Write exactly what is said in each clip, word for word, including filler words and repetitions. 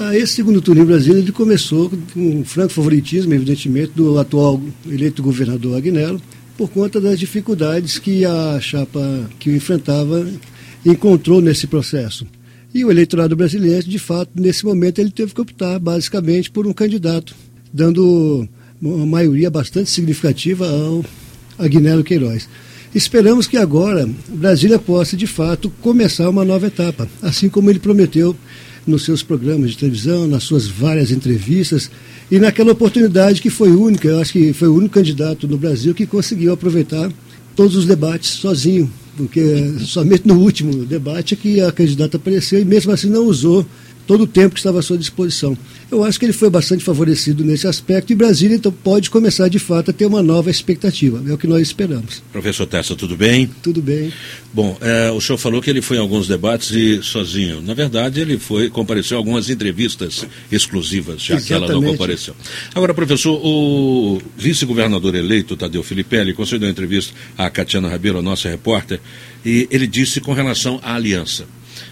Ah, esse segundo turno em Brasília, ele começou com um franco favoritismo, evidentemente, do atual eleito governador Agnello, por conta das dificuldades que a chapa que o enfrentava encontrou nesse processo. E o eleitorado brasileiro, de fato, nesse momento, ele teve que optar, basicamente, por um candidato, dando uma maioria bastante significativa ao Agnello Queiroz. Esperamos que agora Brasília possa, de fato, começar uma nova etapa, assim como ele prometeu nos seus programas de televisão, nas suas várias entrevistas, e naquela oportunidade que foi única, eu acho que foi o único candidato no Brasil que conseguiu aproveitar todos os debates sozinho, porque somente no último debate é que a candidata apareceu e mesmo assim não usou todo o tempo que estava à sua disposição. Eu acho que ele foi bastante favorecido nesse aspecto e Brasília então pode começar de fato a ter uma nova expectativa, é o que nós esperamos. Professor Testa, tudo bem? Tudo bem. Bom, é, o senhor falou que ele foi em alguns debates e sozinho. Na verdade, ele foi, compareceu a algumas entrevistas exclusivas, já Exatamente. Que ela não compareceu. Agora, professor, o vice-governador eleito, Tadeu Filipelli, concedeu uma entrevista à Catiana Ribeiro, a nossa repórter, e ele disse com relação à aliança.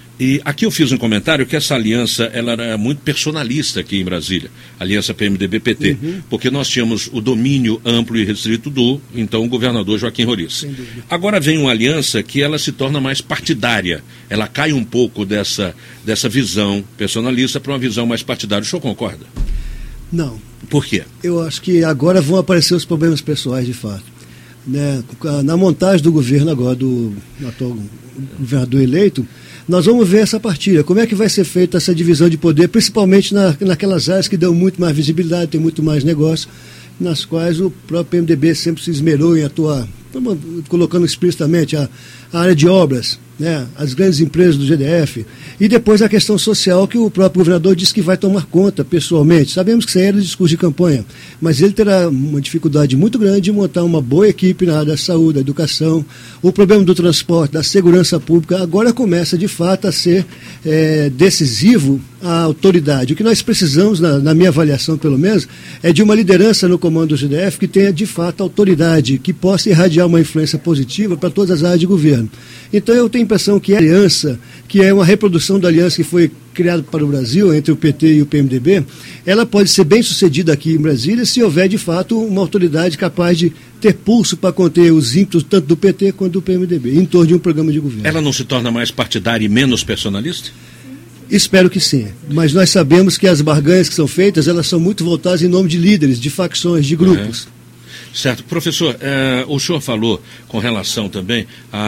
E aqui eu fiz um comentário que essa aliança ela era muito personalista aqui em Brasília, aliança P M D B P T, uhum. porque nós tínhamos o domínio amplo e restrito do, então, governador Joaquim Roriz. Agora vem uma aliança que ela se torna mais partidária, ela cai um pouco dessa, dessa visão personalista para uma visão mais partidária. O senhor concorda? Não. Por quê? Eu acho que agora vão aparecer os problemas pessoais, de fato. Né? Na montagem do governo agora, do atual governador eleito, nós vamos ver essa partilha, como é que vai ser feita essa divisão de poder, principalmente na, naquelas áreas que dão muito mais visibilidade, tem muito mais negócio, nas quais o próprio P M D B sempre se esmerou em atuar. Estamos colocando explicitamente a, a área de obras, né, as grandes empresas do G D F, e depois a questão social que o próprio governador disse que vai tomar conta pessoalmente. Sabemos que isso aí era discurso de campanha, mas ele terá uma dificuldade muito grande de montar uma boa equipe na área da saúde, da educação, o problema do transporte, da segurança pública, agora começa de fato a ser é, decisivo a autoridade. O que nós precisamos, na, na minha avaliação pelo menos, é de uma liderança no comando do G D F que tenha de fato autoridade, que possa irradiar uma influência positiva para todas as áreas de governo. Então eu tenho a impressão que a aliança, que é uma reprodução da aliança que foi criada para o Brasil, entre o P T e o P M D B, ela pode ser bem sucedida aqui em Brasília se houver de fato uma autoridade capaz de ter pulso para conter os ímpetos tanto do P T quanto do P M D B, em torno de um programa de governo. Ela não se torna mais partidária e menos personalista? Espero que sim, mas nós sabemos que as barganhas que são feitas, elas são muito voltadas em nome de líderes, de facções, de grupos. Uhum. Certo. Professor, eh, o senhor falou com relação também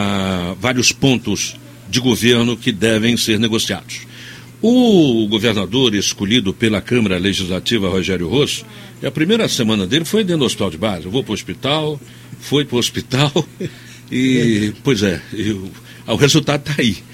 a vários pontos de governo que devem ser negociados. O governador escolhido pela Câmara Legislativa, Rogério Rosso, a primeira semana dele foi dentro do hospital de base. Eu vou para o hospital, foi para o hospital e, pois é, eu, o resultado está aí.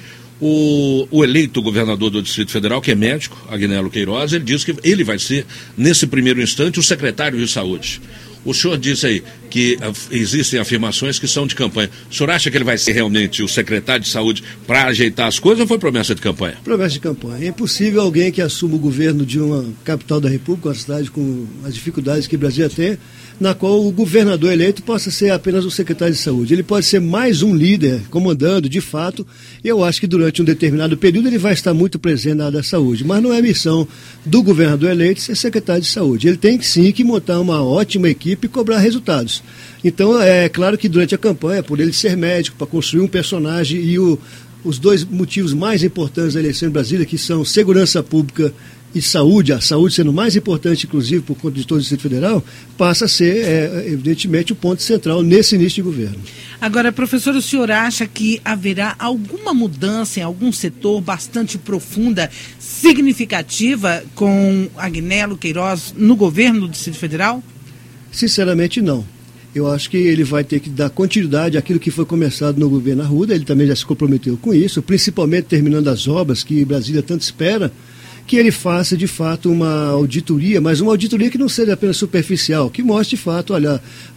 O, o eleito governador do Distrito Federal, que é médico, Agnello Queiroz, ele diz que ele vai ser, nesse primeiro instante, o secretário de saúde. O senhor disse aí que existem afirmações que são de campanha. O senhor acha que ele vai ser realmente o secretário de saúde para ajeitar as coisas ou foi promessa de campanha? Promessa de campanha. É impossível alguém que assuma o governo de uma capital da República, uma cidade com as dificuldades que Brasília tem, na qual o governador eleito possa ser apenas o secretário de saúde. Ele pode ser mais um líder comandando, de fato, e eu acho que durante um determinado período ele vai estar muito presente na área da saúde, mas não é missão do governador eleito ser secretário de saúde. Ele tem que sim que montar uma ótima equipe e cobrar resultados. Então, é claro que durante a campanha, por ele ser médico, para construir um personagem e o, os dois motivos mais importantes da eleição em Brasília, que são segurança pública e saúde, a saúde sendo mais importante, inclusive, por conta de todo o Distrito Federal, passa a ser, é, evidentemente, o ponto central nesse início de governo. Agora, professor, o senhor acha que haverá alguma mudança em algum setor bastante profunda, significativa, com Agnello Queiroz no governo do Distrito Federal? Sinceramente, não. Eu acho que ele vai ter que dar continuidade àquilo que foi começado no governo Arruda, ele também já se comprometeu com isso, principalmente terminando as obras que Brasília tanto espera, que ele faça de fato uma auditoria, mas uma auditoria que não seja apenas superficial, que mostre de fato, olha, as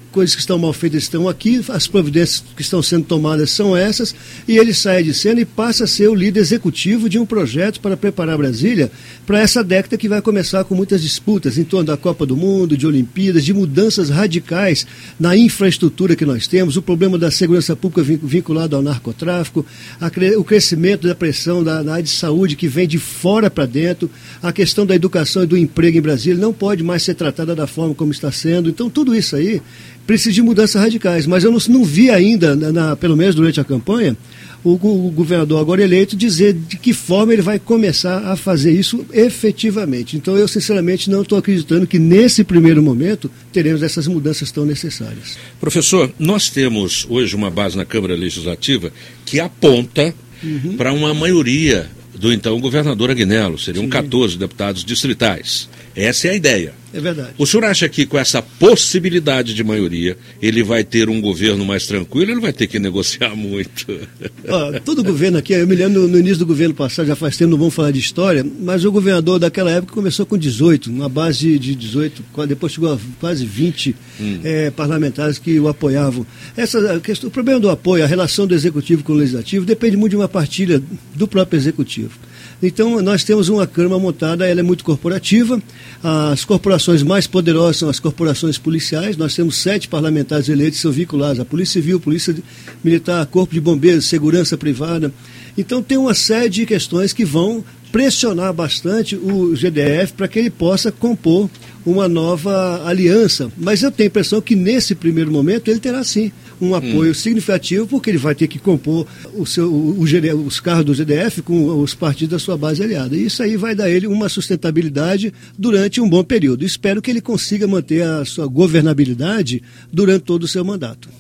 coisas que estão mal feitas estão aqui, as providências que estão sendo tomadas são essas, e ele sai de cena e passa a ser o líder executivo de um projeto para preparar Brasília para essa década que vai começar com muitas disputas em torno da Copa do Mundo, de Olimpíadas, de mudanças radicais na infraestrutura que nós temos, o problema da segurança pública vinculado ao narcotráfico, a, o crescimento da pressão da, na área de saúde que vem de fora para dentro, a questão da educação e do emprego em Brasília não pode mais ser tratada da forma como está sendo. Então, tudo isso aí precisa de mudanças radicais. Mas eu não, não vi ainda, na, na, pelo menos durante a campanha, o, o governador agora eleito dizer de que forma ele vai começar a fazer isso efetivamente. Então, eu, sinceramente, não estou acreditando que, nesse primeiro momento, teremos essas mudanças tão necessárias. Professor, nós temos hoje uma base na Câmara Legislativa que aponta uhum. para uma maioria do então governador Agnello, seriam Sim. quatorze deputados distritais. Essa é a ideia. É verdade. O senhor acha que com essa possibilidade de maioria, ele vai ter um governo mais tranquilo, ele vai ter que negociar muito? Ó, todo governo aqui, eu me lembro no, no início do governo passado, já faz tempo, não vamos falar de história, mas o governador daquela época começou com dezoito, uma base de dezoito, depois chegou a quase vinte hum. é, parlamentares que o apoiavam. Essa, questão, o problema do apoio, a relação do executivo com o legislativo, depende muito de uma partilha do próprio executivo. Então, nós temos uma Câmara montada, ela é muito corporativa, as corporações mais poderosas são as corporações policiais, nós temos sete parlamentares eleitos que são vinculados à Polícia Civil, Polícia Militar, Corpo de Bombeiros, Segurança Privada. Então, tem uma série de questões que vão pressionar bastante o G D F para que ele possa compor uma nova aliança. Mas eu tenho a impressão que nesse primeiro momento ele terá sim um apoio hum. significativo, porque ele vai ter que compor o seu, o, o G D F, os carros do G D F com os partidos da sua base aliada. E isso aí vai dar a ele uma sustentabilidade durante um bom período. Espero que ele consiga manter a sua governabilidade durante todo o seu mandato.